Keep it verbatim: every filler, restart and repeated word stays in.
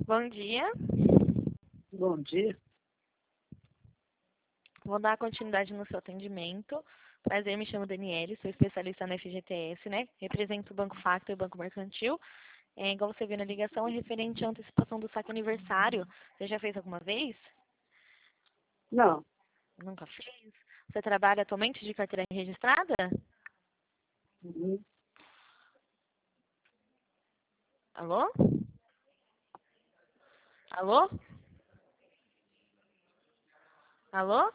Bom dia. Bom dia. Vou dar continuidade no seu atendimento. Prazer, me chamo Daniele, sou especialista na F G T S, né? Represento o Banco Facto e o Banco Mercantil. É, igual você viu na ligação, é referente à antecipação do saque aniversário. Você já fez alguma vez? Não. Nunca fez? Você trabalha atualmente de carteira registrada? Uhum. Alô? Alô? Alô?